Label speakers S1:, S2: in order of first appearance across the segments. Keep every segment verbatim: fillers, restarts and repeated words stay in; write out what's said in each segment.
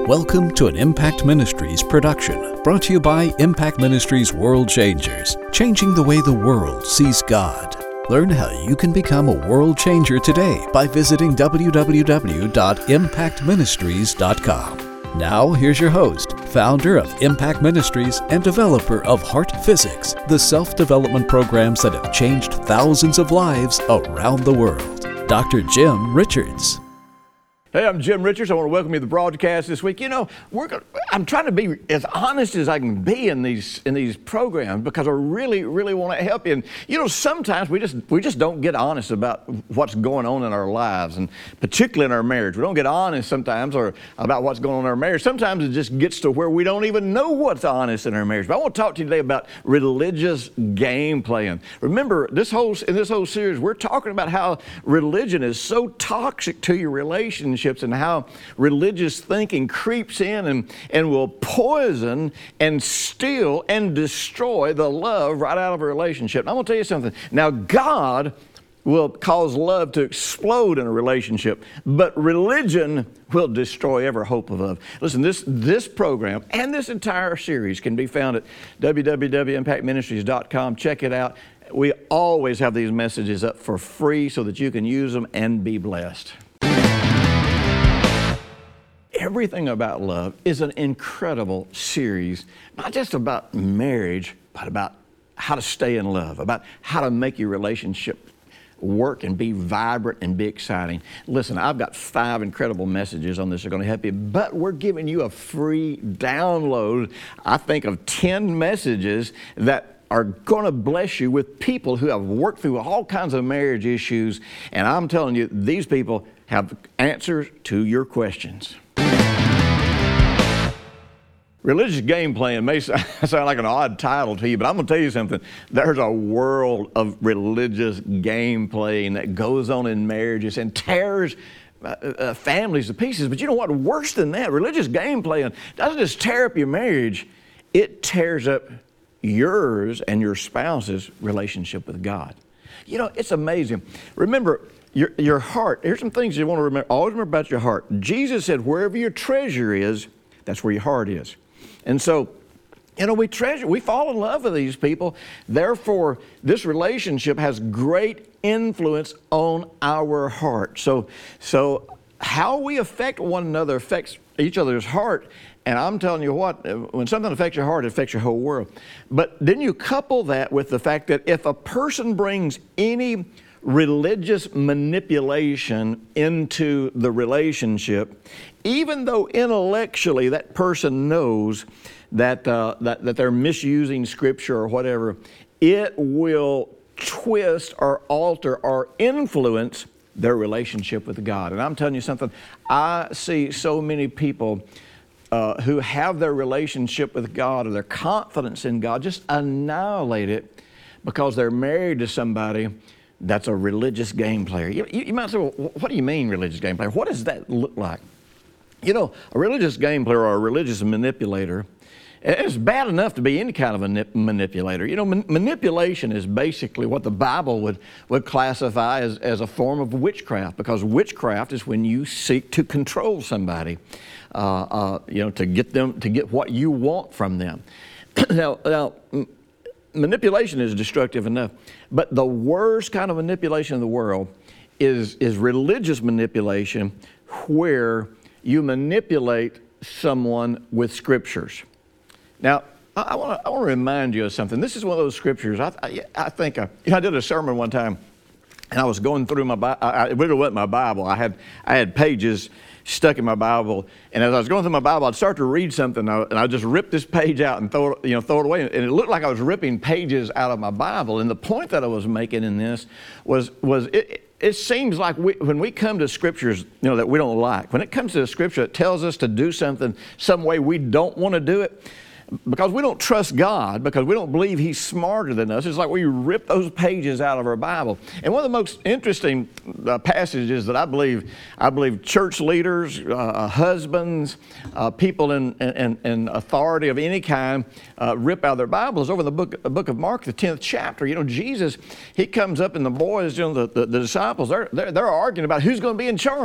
S1: Welcome to an Impact Ministries production, brought to you by Impact Ministries World Changers, changing the way the world sees God. Learn how you can become a world changer today by visiting w w w dot impact ministries dot com. Now, here's your host, founder of Impact Ministries and developer of Heart Physics, the self-development programs that have changed thousands of lives around the world, Doctor Jim Richards.
S2: Hey, I'm Jim Richards. I want to welcome you to the broadcast this week. You know, we're gonna, I'm trying to be as honest as I can be in these in these programs because I really, really want to help you. And you know, sometimes we just we just don't get honest about what's going on in our lives, and particularly in our marriage. We don't get honest sometimes or about what's going on in our marriage. Sometimes it just gets to where we don't even know what's honest in our marriage. But I want to talk to you today about religious game playing. Remember, this whole in this whole series, we're talking about how religion is so toxic to your relationship, and how religious thinking creeps in and, and will poison and steal and destroy the love right out of a relationship. And I'm going to tell you something. Now, God will cause love to explode in a relationship, but religion will destroy every hope of love. Listen, this, this program and this entire series can be found at w w w dot impact ministries dot com. Check it out. We always have these messages up for free so that you can use them and be blessed. Everything About Love is an incredible series, not just about marriage, but about how to stay in love, about how to make your relationship work and be vibrant and be exciting. Listen, I've got five incredible messages on this that are going to help you, but we're giving you a free download, I think, of ten messages that are going to bless you with people who have worked through all kinds of marriage issues, and I'm telling you, these people have answers to your questions. Religious game playing may sound like an odd title to you, but I'm going to tell you something. There's a world of religious game playing that goes on in marriages and tears uh, uh, families to pieces. But you know what? Worse than that, religious game playing doesn't just tear up your marriage, it tears up yours and your spouse's relationship with God. You know, it's amazing. Remember, your, your heart, here's some things you want to remember. Always remember about your heart. Jesus said, wherever your treasure is, that's where your heart is. And so, you know, we treasure, we fall in love with these people. Therefore, this relationship has great influence on our heart. So, so how we affect one another affects each other's heart. And I'm telling you what, when something affects your heart, it affects your whole world. But then you couple that with the fact that if a person brings any religious manipulation into the relationship, even though intellectually that person knows that, uh, that, that they're misusing Scripture or whatever, it will twist or alter or influence their relationship with God. And I'm telling you something, I see so many people uh, who have their relationship with God or their confidence in God just annihilate it because they're married to somebody that's a religious game player. You, you, you might say, well, what do you mean religious game player? What does that look like? You know, a religious game player or a religious manipulator, it's bad enough to be any kind of a manipulator. You know, man, manipulation is basically what the Bible would, would classify as, as a form of witchcraft, because witchcraft is when you seek to control somebody, uh, uh, you know, to get them, to get what you want from them. now, now, manipulation is destructive enough, but the worst kind of manipulation in the world is, is religious manipulation, where you manipulate someone with scriptures. Now, I, I want to I want to remind you of something. This is one of those scriptures. I, I, I think I, you know, I did a sermon one time, and I was going through my Bible. It really wasn't my Bible. I had I had pages stuck in my Bible, and as I was going through my Bible, I'd start to read something, and I'd just rip this page out and throw it, you know, throw it away, and it looked like I was ripping pages out of my Bible. And the point that I was making in this was was it. It seems like we, when we come to scriptures, you know, that we don't like, when it comes to a scripture that tells us to do something some way we don't want to do it, because we don't trust God, because we don't believe He's smarter than us, it's like we rip those pages out of our Bible. And one of the most interesting uh, passages that I believe, I believe church leaders, uh, husbands, uh, people in, in, in authority of any kind uh, rip out of their Bibles over in the book, the book of Mark, the tenth chapter. You know, Jesus, He comes up and the boys, you know, the, the, the disciples, they're, they're, they're arguing about who's going to be in charge.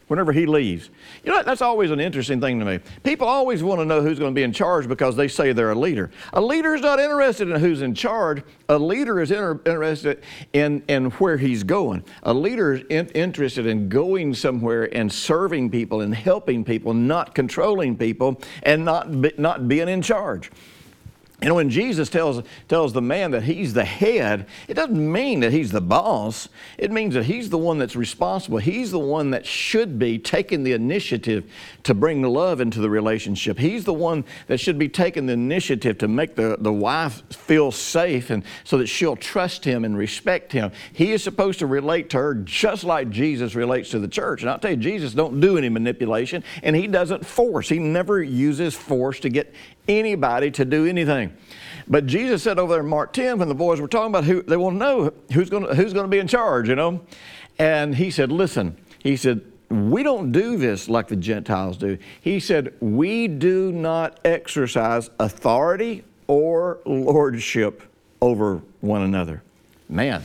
S2: whenever he leaves. You know, that's always an interesting thing to me. People always want to know who's going to be in charge because they say they're a leader. A leader is not interested in who's in charge. A leader is inter- interested in, in where he's going. A leader is in, interested in going somewhere and serving people and helping people, not controlling people and not, be, not being in charge. You know, when Jesus tells, tells the man that he's the head, it doesn't mean that he's the boss. It means that he's the one that's responsible. He's the one that should be taking the initiative to bring love into the relationship. He's the one that should be taking the initiative to make the, the wife feel safe and so that she'll trust him and respect him. He is supposed to relate to her just like Jesus relates to the church. And I'll tell you, Jesus don't do any manipulation, and he doesn't force. He never uses force to get anybody to do anything. But Jesus said over there in Mark ten, when the boys were talking about who, they want to know who's going to, who's going to be in charge, you know. And he said, listen, he said, we don't do this like the Gentiles do. He said, we do not exercise authority or lordship over one another. Man,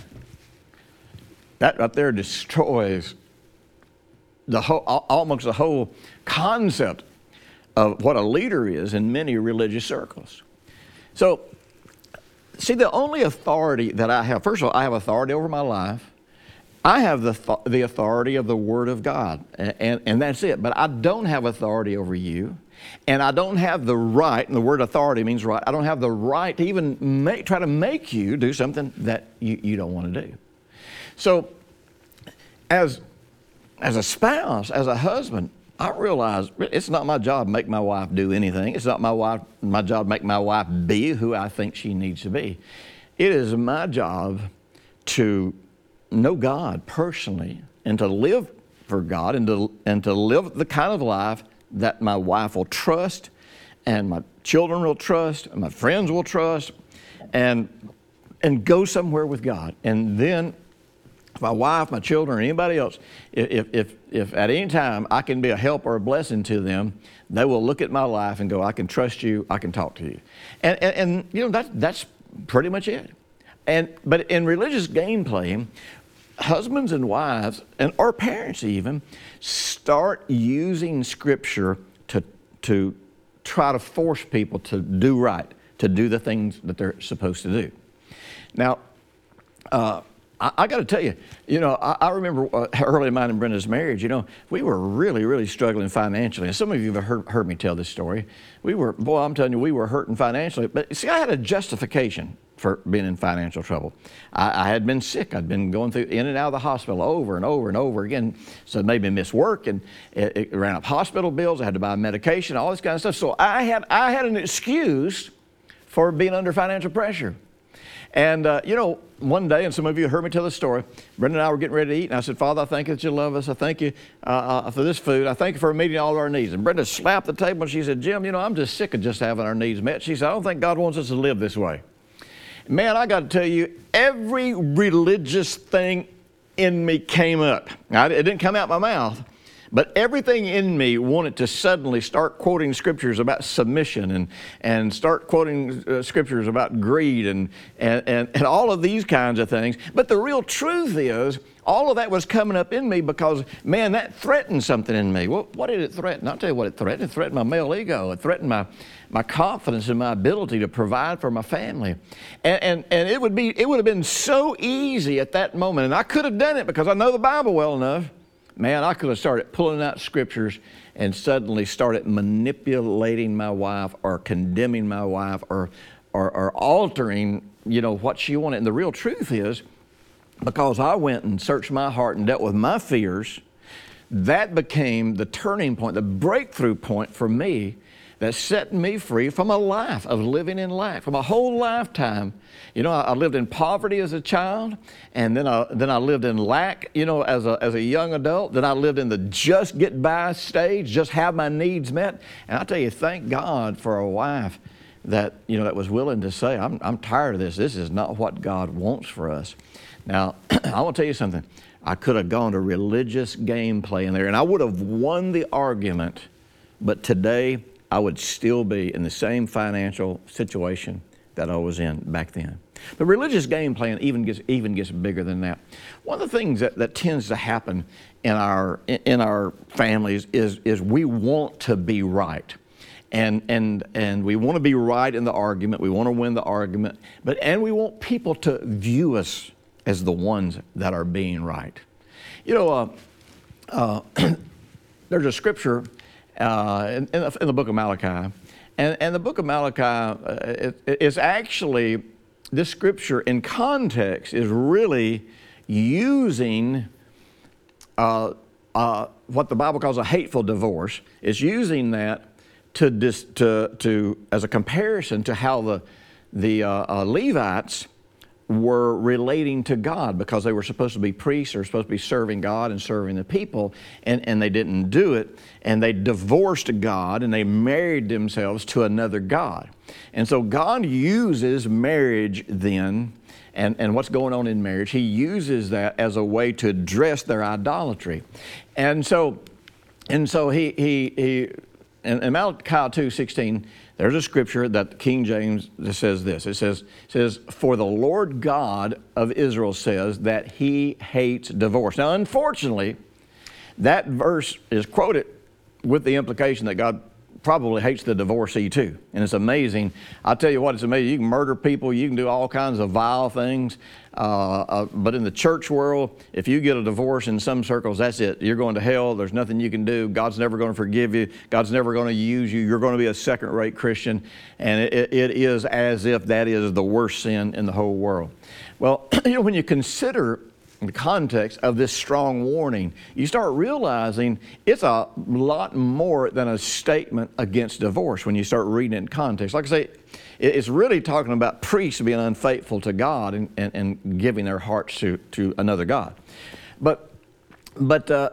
S2: that right there destroys the whole, almost the whole concept of what a leader is in many religious circles. So, see, the only authority that I have, first of all, I have authority over my life. I have the, th- the authority of the Word of God, and, and, and that's it. But I don't have authority over you, and I don't have the right, and the word authority means right, I don't have the right to even make, try to make you do something that you, you don't want to do. So, as, as a spouse, as a husband, I realize it's not my job to make my wife do anything. It's not my wife, my job to make my wife be who I think she needs to be. It is my job to know God personally and to live for God and to, and to live the kind of life that my wife will trust and my children will trust and my friends will trust and, and go somewhere with God. And then my wife, my children, or anybody else, if, if, if at any time I can be a help or a blessing to them, they will look at my life and go, I can trust you, I can talk to you. And, and, and you know, that, that's pretty much it. And, but in religious game playing, husbands and wives, and or parents even, start using Scripture to, to try to force people to do right, to do the things that they're supposed to do. Now, uh, I, I got to tell you, you know, I, I remember uh, early in mine and Brenda's marriage, you know, we were really, really struggling financially. And some of you have heard, heard me tell this story. We were, boy, I'm telling you, we were hurting financially. But see, I had a justification for being in financial trouble. I, I had been sick. I'd been going through in and out of the hospital over and over and over again. So it made me miss work, and it, it ran up hospital bills. I had to buy medication, all this kind of stuff. So I had, I had an excuse for being under financial pressure. And, uh, you know, one day, and some of you heard me tell this story, Brenda and I were getting ready to eat, and I said, Father, I thank you that you love us. I thank you uh, uh, for this food. I thank you for meeting all of our needs. And Brenda slapped the table, and she said, Jim, you know, I'm just sick of just having our needs met. She said, I don't think God wants us to live this way. Man, I got to tell you, every religious thing in me came up. Now, it didn't come out my mouth, but everything in me wanted to suddenly start quoting scriptures about submission and, and start quoting uh, scriptures about greed and, and, and, and all of these kinds of things. But the real truth is, all of that was coming up in me because, man, that threatened something in me. What, what did it threaten? I'll tell you what it threatened. It threatened my male ego. It threatened my, my confidence in my ability to provide for my family. And, and, and it would be, it would have been so easy at that moment. And I could have done it because I know the Bible well enough. Man, I could have started pulling out scriptures and suddenly started manipulating my wife or condemning my wife or, or, or altering, you know, what she wanted. And the real truth is, because I went and searched my heart and dealt with my fears, that became the turning point, the breakthrough point for me that set me free from a life of living in lack, from a whole lifetime. You know, I, I lived in poverty as a child, and then I, then I lived in lack, you know, as a, as a young adult. Then I lived in the just get by stage, just have my needs met. And I tell you, thank God for a wife that, you know, that was willing to say, I'm, I'm tired of this. This is not what God wants for us. Now, I want to tell you something. I could have gone to religious gameplay in there, and I would have won the argument, but today I would still be in the same financial situation that I was in back then. The religious game plan even gets even gets bigger than that. One of the things that, that tends to happen in our in our families is is we want to be right. And and and we want to be right in the argument. We want to win the argument. But and we want people to view us as the ones that are being right. You know, uh, uh, there's a scripture uh, in, in, the, in the book of Malachi, and and the book of Malachi uh, it, it's actually, this scripture in context is really using uh, uh, what the Bible calls a hateful divorce. It's using that to dis, to to as a comparison to how the the uh, uh, Levites were relating to God, because they were supposed to be priests, they were supposed to be serving God and serving the people, and, and they didn't do it, and they divorced God and they married themselves to another God. And so God uses marriage then, and, and what's going on in marriage, He uses that as a way to address their idolatry. And so and so he he he in, in Malachi two sixteen, there's a scripture that King James says this. It says, it says, "For the Lord God of Israel says that He hates divorce." Now, unfortunately, that verse is quoted with the implication that God probably hates the divorcee too. And it's amazing. I'll tell you what, it's amazing. You can murder people. You can do all kinds of vile things. Uh, uh, but in the church world, if you get a divorce in some circles, that's it. You're going to hell. There's nothing you can do. God's never going to forgive you. God's never going to use you. You're going to be a second-rate Christian. And it, it is as if that is the worst sin in the whole world. Well, you know, when you consider the context of this strong warning, you start realizing it's a lot more than a statement against divorce when you start reading it in context. Like I say, it's really talking about priests being unfaithful to God and, and, and giving their hearts to, to another God. But but uh,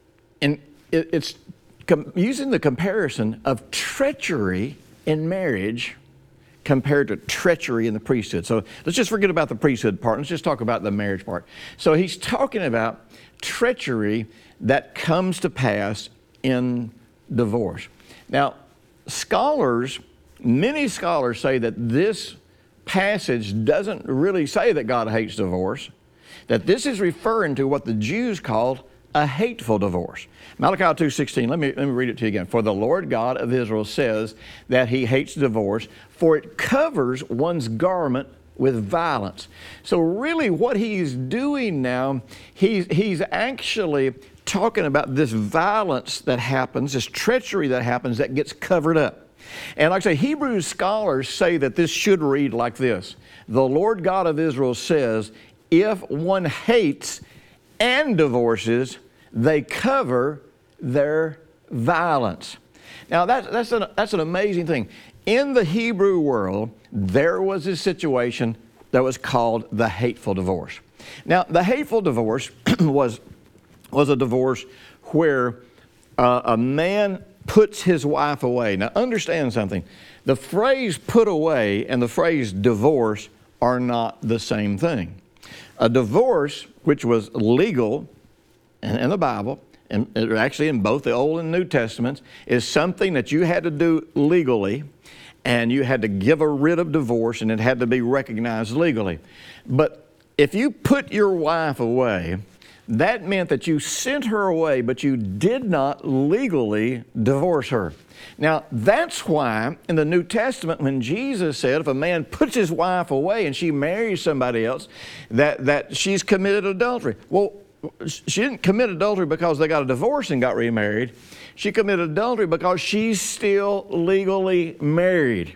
S2: and it, it's com- using the comparison of treachery in marriage compared to treachery in the priesthood. So let's just forget about the priesthood part. Let's just talk about the marriage part. So he's talking about treachery that comes to pass in divorce. Now, scholars, many scholars say that this passage doesn't really say that God hates divorce, that this is referring to what the Jews called a hateful divorce. Malachi two sixteen, let me, let me read it to you again. "For the Lord God of Israel says that He hates divorce, for it covers one's garment with violence." So really what he's doing now, he's, he's actually talking about this violence that happens, this treachery that happens that gets covered up. And like I say, Hebrew scholars say that this should read like this: "The Lord God of Israel says, if one hates and divorces, they cover their violence." Now that's, that's, an, that's an amazing thing. In the Hebrew world, there was a situation that was called the hateful divorce. Now, the hateful divorce was, was a divorce where uh, a man puts his wife away. Now, understand something. The phrase "put away" and the phrase "divorce" are not the same thing. A divorce, which was legal in, in the Bible, and actually in both the Old and New Testaments, is something that you had to do legally, and you had to give a writ of divorce, and it had to be recognized legally. But if you put your wife away, that meant that you sent her away, but you did not legally divorce her. Now, that's why in the New Testament, when Jesus said if a man puts his wife away and she marries somebody else, that, that she's committed adultery. Well, she didn't commit adultery because they got a divorce and got remarried. She committed adultery because she's still legally married.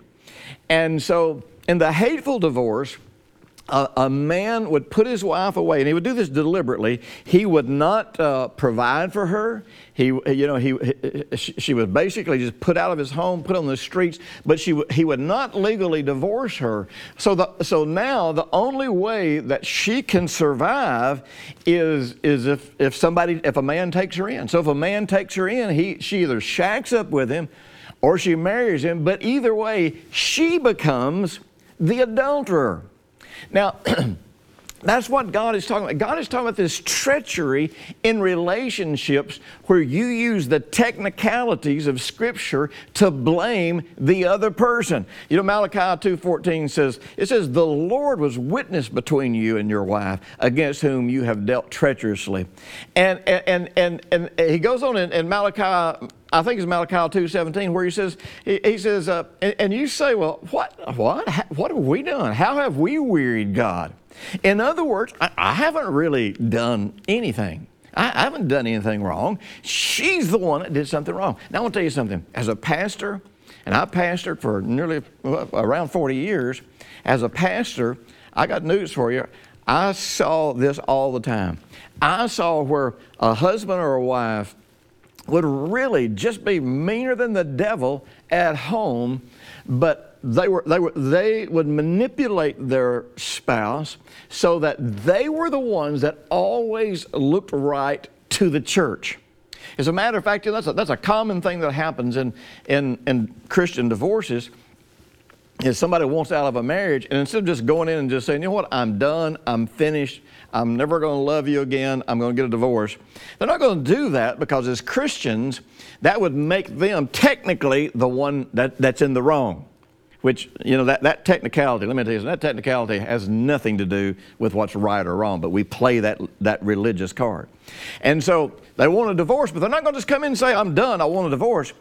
S2: And so in the hateful divorce, A, a man would put his wife away, and he would do this deliberately. He would not uh, provide for her. He, you know, he, he, she was basically just put out of his home, put on the streets. But she, he would not legally divorce her. So, the, so now the only way that she can survive is, is if, if somebody, if a man takes her in. So if a man takes her in, he, she either shacks up with him, or she marries him. But either way, she becomes the adulterer. Now, That's what God is talking about. God is talking about this treachery in relationships where you use the technicalities of Scripture to blame the other person. You know, Malachi two fourteen says, it says, the Lord was witness between you and your wife, against whom you have dealt treacherously. And, and, and, and, and he goes on in, in Malachi, I think it's Malachi two seventeen, where he says, he, he says, uh, and, and you say, well, what, what, what have we done? How have we wearied God? In other words, I, I haven't really done anything. I, I haven't done anything wrong. She's the one that did something wrong. Now, I want to tell you something. As a pastor, and I pastored for nearly well, around forty years, as a pastor, I got news for you. I saw this all the time. I saw where a husband or a wife would really just be meaner than the devil at home, but they were they were they would manipulate their spouse so that they were the ones that always looked right to the church. As a matter of fact, that's a, that's a common thing that happens in in, in Christian divorces. Is somebody wants out of a marriage, and instead of just going in and just saying, you know what, I'm done, I'm finished, I'm never going to love you again, I'm going to get a divorce. They're not going to do that, because as Christians, that would make them technically the one that, that's in the wrong. Which, you know, that, that technicality, let me tell you, that technicality has nothing to do with what's right or wrong, but we play that, that religious card. And so they want a divorce, but they're not going to just come in and say, I'm done, I want a divorce.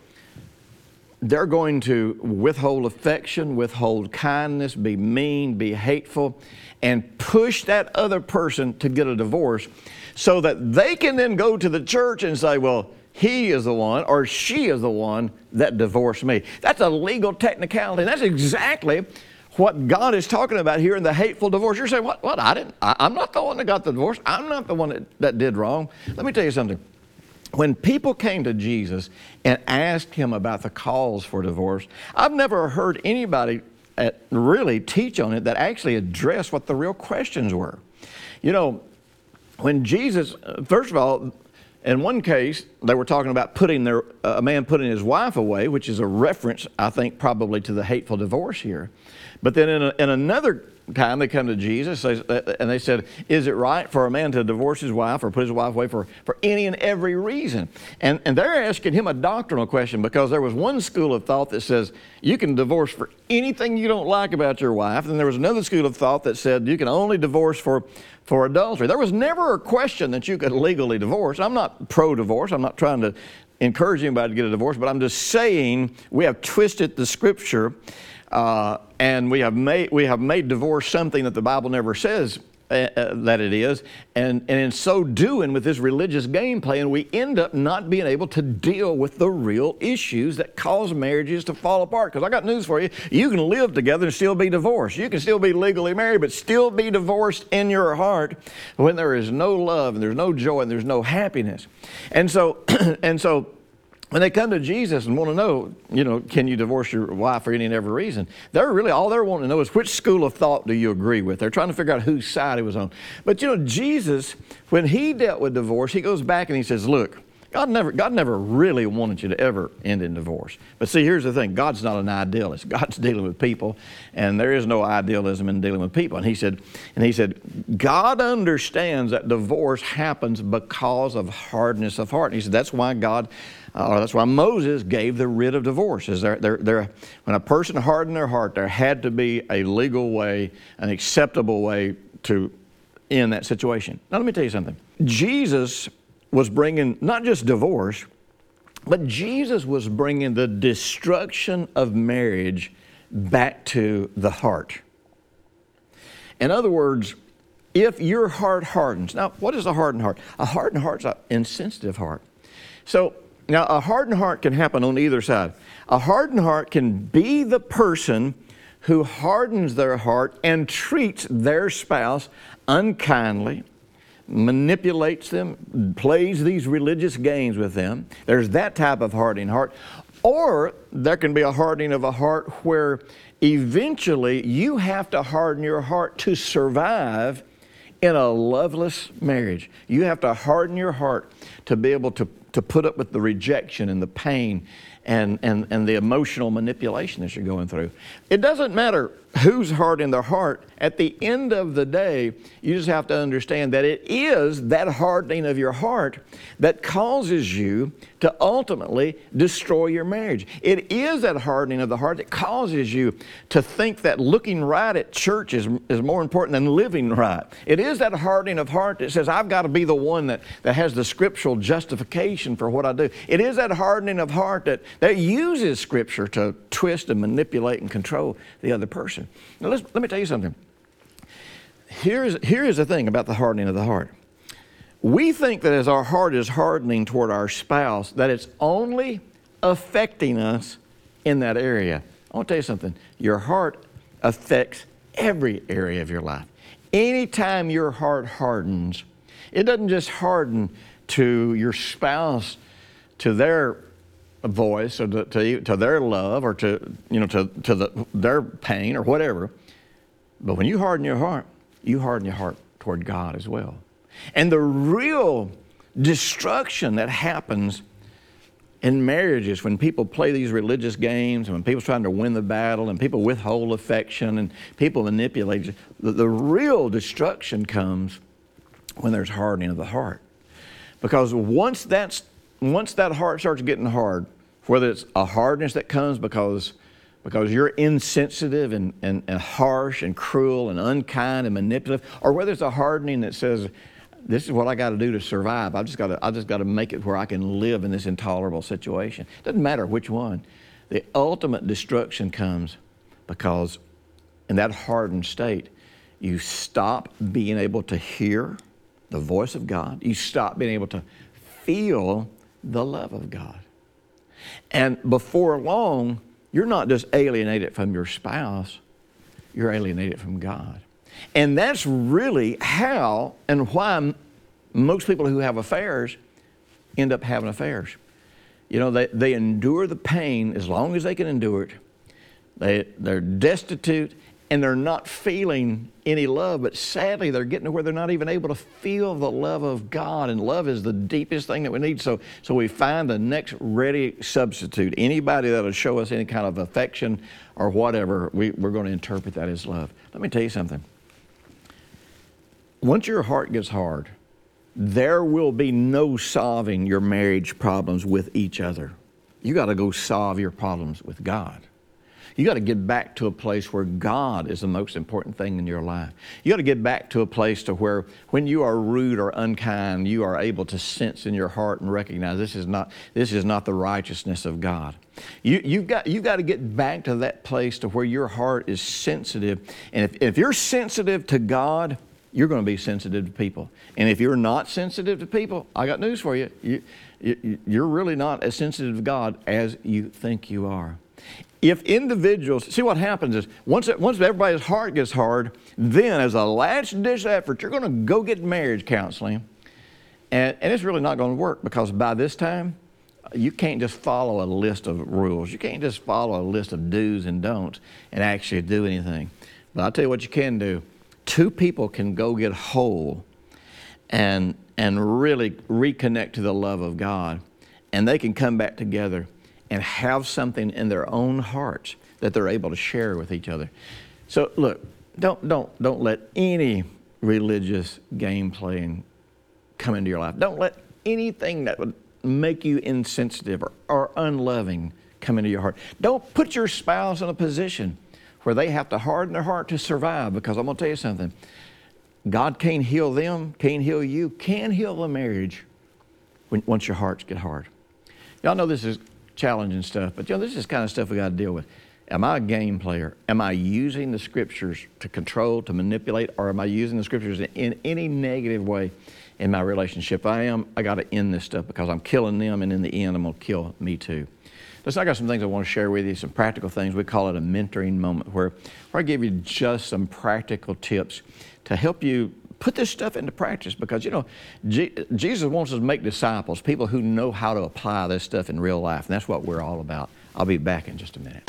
S2: They're going to withhold affection, withhold kindness, be mean, be hateful, and push that other person to get a divorce so that they can then go to the church and say, well, he is the one or she is the one that divorced me. That's a legal technicality. And that's exactly what God is talking about here in the hateful divorce. You're saying, what? What? I didn't. I, I'm not the one that got the divorce. I'm not the one that, that did wrong. Let me tell you something. When people came to Jesus and asked him about the cause for divorce, I've never heard anybody at, really teach on it that actually addressed what the real questions were. You know, when Jesus, first of all, in one case, they were talking about putting their, uh, a man putting his wife away, which is a reference, I think, probably to the hateful divorce here. But then in, a, in another time, they come to Jesus and they said, is it right for a man to divorce his wife or put his wife away for, for any and every reason? And, and they're asking him a doctrinal question, because there was one school of thought that says you can divorce for anything you don't like about your wife. And there was another school of thought that said you can only divorce for, for adultery. There was never a question that you could legally divorce. I'm not pro-divorce. I'm not trying to encourage anybody to get a divorce, but I'm just saying we have twisted the Scripture. Uh, and we have made we have made divorce something that the Bible never says uh, uh, that it is, and, and in so doing, with this religious game playing, we end up not being able to deal with the real issues that cause marriages to fall apart. Because I got news for you: you can live together and still be divorced. You can still be legally married, but still be divorced in your heart when there is no love and there's no joy and there's no happiness. And so, and so. When they come to Jesus and want to know, you know, can you divorce your wife for any and every reason? They're really, all they're wanting to know is, which school of thought do you agree with? They're trying to figure out whose side he was on. But, you know, Jesus, when he dealt with divorce, he goes back and he says, look, God never, God never really wanted you to ever end in divorce. But see, here's the thing. God's not an idealist. God's dealing with people, and there is no idealism in dealing with people. And he said, and he said, God understands that divorce happens because of hardness of heart. And he said, that's why God... Uh, or that's why Moses gave the writ of divorce. Is there, there, there, when a person hardened their heart, there had to be a legal way, an acceptable way to end that situation. Now let me tell you something. Jesus was bringing not just divorce, but Jesus was bringing the destruction of marriage back to the heart. In other words, if your heart hardens. Now, what is a hardened heart? A hardened heart is an insensitive heart. So, now, a hardened heart can happen on either side. A hardened heart can be the person who hardens their heart and treats their spouse unkindly, manipulates them, plays these religious games with them. There's that type of hardening heart. Or there can be a hardening of a heart where eventually you have to harden your heart to survive in a loveless marriage. You have to harden your heart to be able to to put up with the rejection and the pain and, and, and the emotional manipulation that you're going through. It doesn't matter who's hardening their heart. At the end of the day, you just have to understand that it is that hardening of your heart that causes you to ultimately destroy your marriage. It is that hardening of the heart that causes you to think that looking right at church is, is more important than living right. It is that hardening of heart that says, I've got to be the one that, that has the scriptural justification for what I do. It is that hardening of heart that, that uses Scripture to twist and manipulate and control the other person. Now, let's, let me tell you something. Here's, here is the thing about the hardening of the heart. We think that as our heart is hardening toward our spouse, that it's only affecting us in that area. I want to tell you something. Your heart affects every area of your life. Anytime your heart hardens, it doesn't just harden to your spouse, to their voice, or to, to, to their love, or to, you know, to, to the, their pain, or whatever. But when you harden your heart, you harden your heart toward God as well. And the real destruction that happens in marriages when people play these religious games, and when people's trying to win the battle, and people withhold affection, and people manipulate you, the, the real destruction comes when there's hardening of the heart. Because once that's once that heart starts getting hard, whether it's a hardness that comes because because you're insensitive and, and, and harsh and cruel and unkind and manipulative, or whether it's a hardening that says, this is what I got to do to survive. I just got to I just got to make it where I can live in this intolerable situation. It doesn't matter which one. The ultimate destruction comes because in that hardened state, you stop being able to hear the voice of God. You stop being able to feel the love of God. And before long, you're not just alienated from your spouse, you're alienated from God. And that's really how and why m- most people who have affairs end up having affairs. You know, they, they endure the pain as long as they can endure it. They, they're destitute and they're not feeling any love, but sadly they're getting to where they're not even able to feel the love of God, and love is the deepest thing that we need. So, so we find the next ready substitute. Anybody that'll show us any kind of affection or whatever, we, we're going to interpret that as love. Let me tell you something. Once your heart gets hard, there will be no solving your marriage problems with each other. You got to go solve your problems with God. You got to get back to a place where God is the most important thing in your life. You got to get back to a place to where when you are rude or unkind, you are able to sense in your heart and recognize this is not, this is not the righteousness of God. You, you've got, you've got to get back to that place to where your heart is sensitive. And if, if you're sensitive to God, you're going to be sensitive to people. And if you're not sensitive to people, I got news for you. You, you you're really not as sensitive to God as you think you are. If individuals, see what happens is, once, once everybody's heart gets hard, then as a last-ditch effort, you're going to go get marriage counseling. And, and it's really not going to work, because by this time, you can't just follow a list of rules. You can't just follow a list of do's and don'ts and actually do anything. But I'll tell you what you can do. Two people can go get whole and, and really reconnect to the love of God, and they can come back together and have something in their own hearts that they're able to share with each other. So look, don't, don't, don't let any religious game playing come into your life. Don't let anything that would make you insensitive or, or unloving come into your heart. Don't put your spouse in a position where they have to harden their heart to survive, because I'm going to tell you something. God can't heal them, can't heal you, can heal the marriage when, once your hearts get hard. Y'all know this is challenging stuff, but you know, this is the kind of stuff we got to deal with. Am I a game player? Am I using the Scriptures to control, to manipulate, or am I using the Scriptures in, in any negative way in my relationship? If I am, I got to end this stuff, because I'm killing them, and in the end, I'm going to kill me too. Listen, I got some things I want to share with you, some practical things. We call it a mentoring moment, where, where I give you just some practical tips to help you put this stuff into practice, because, you know, G- Jesus wants us to make disciples, people who know how to apply this stuff in real life, and that's what we're all about. I'll be back in just a minute.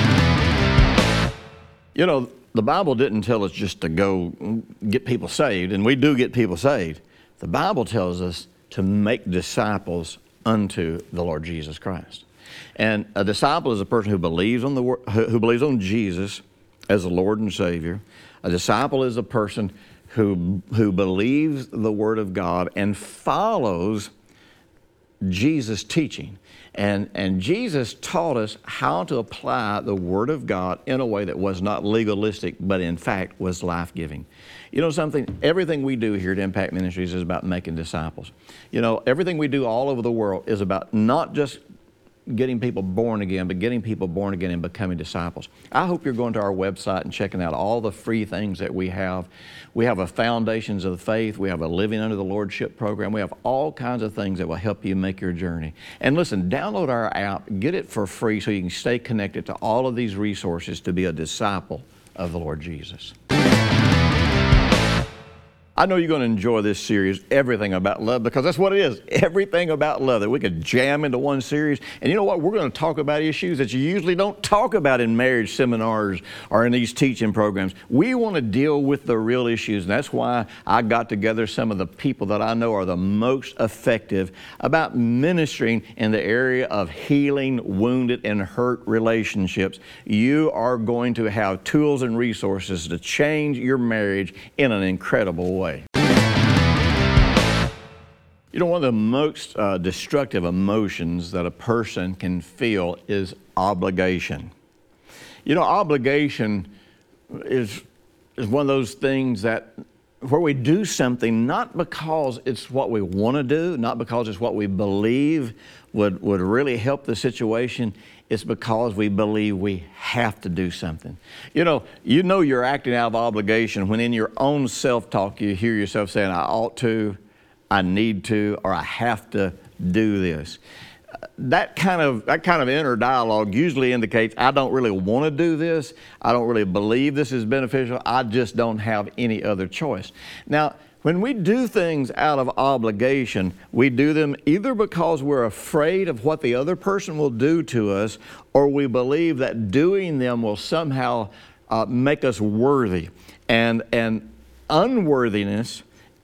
S2: You know, the Bible didn't tell us just to go get people saved, and we do get people saved. The Bible tells us to make disciples unto the Lord Jesus Christ. And a disciple is a person who believes on the who believes on Jesus as the Lord and Savior. A disciple is a person who who believes the Word of God and follows Jesus' teaching. And, and Jesus taught us how to apply the Word of God in a way that was not legalistic, but in fact was life-giving. You know something? Everything we do here at Impact Ministries is about making disciples. You know, everything we do all over the world is about not just getting people born again, but getting people born again and becoming disciples. I hope you're going to our website and checking out all the free things that we have. We have a Foundations of the Faith. We have a Living Under the Lordship program. We have all kinds of things that will help you make your journey. And listen, download our app, get it for free so you can stay connected to all of these resources to be a disciple of the Lord Jesus. I know you're going to enjoy this series, Everything About Love, because that's what it is, everything about love, that we could jam into one series. And you know what? We're going to talk about issues that you usually don't talk about in marriage seminars or in these teaching programs. We want to deal with the real issues, and that's why I got together some of the people that I know are the most effective about ministering in the area of healing wounded and hurt relationships. You are going to have tools and resources to change your marriage in an incredible way. You know, one of the most uh, destructive emotions that a person can feel is obligation. You know, obligation is, is one of those things that where we do something not because it's what we want to do, not because it's what we believe would, would really help the situation. It's because we believe we have to do something. You know, you know you're acting out of obligation when in your own self-talk you hear yourself saying, I ought to, I need to, or I have to do this. That kind of that kind of inner dialogue usually indicates I don't really want to do this. I don't really believe this is beneficial. I just don't have any other choice. Now, when we do things out of obligation, we do them either because we're afraid of what the other person will do to us, or we believe that doing them will somehow uh, make us worthy. And, and unworthiness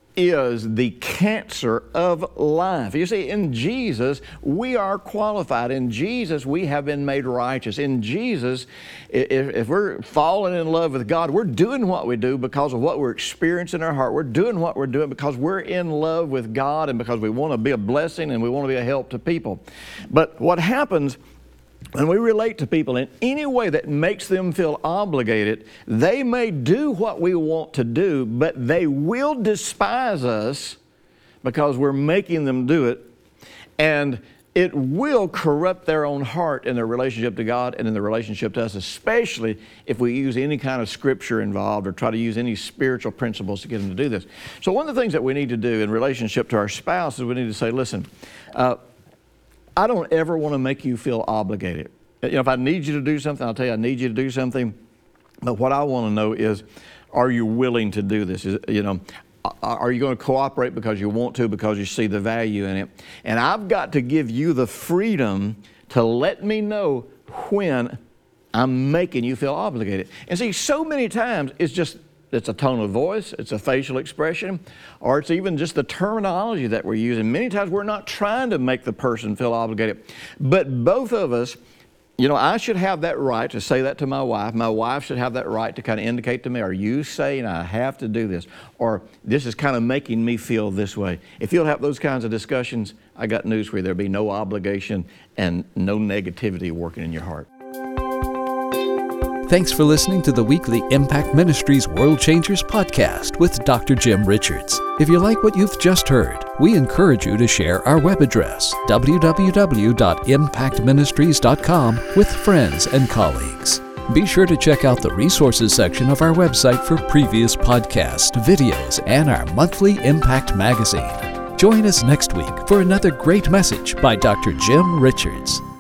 S2: is the cancer of life. You see, in Jesus, we are qualified. In Jesus, we have been made righteous. In Jesus, if, if we're falling in love with God, we're doing what we do because of what we're experiencing in our heart. We're doing what we're doing because we're in love with God and because we want to be a blessing and we want to be a help to people. But what happens when we relate to people in any way that makes them feel obligated, they may do what we want to do, but they will despise us because we're making them do it, and it will corrupt their own heart in their relationship to God and in their relationship to us, especially if we use any kind of scripture involved or try to use any spiritual principles to get them to do this. So one of the things that we need to do in relationship to our spouse is we need to say, listen, uh, I don't ever want to make you feel obligated. You know, if I need you to do something, I'll tell you I need you to do something. But what I want to know is, are you willing to do this? Is, you know, are you going to cooperate because you want to, because you see the value in it? And I've got to give you the freedom to let me know when I'm making you feel obligated. And see, so many times it's just it's a tone of voice, it's a facial expression, or it's even just the terminology that we're using. Many times we're not trying to make the person feel obligated. But both of us, you know, I should have that right to say that to my wife. My wife should have that right to kind of indicate to me, are you saying I have to do this? Or this is kind of making me feel this way. If you'll have those kinds of discussions, I got news for you. There'll be no obligation and no negativity working in your heart.
S1: Thanks for listening to the weekly Impact Ministries World Changers podcast with Doctor Jim Richards. If you like what you've just heard, we encourage you to share our web address, w w w dot impact ministries dot com, with friends and colleagues. Be sure to check out the resources section of our website for previous podcasts, videos, and our monthly Impact magazine. Join us next week for another great message by Doctor Jim Richards.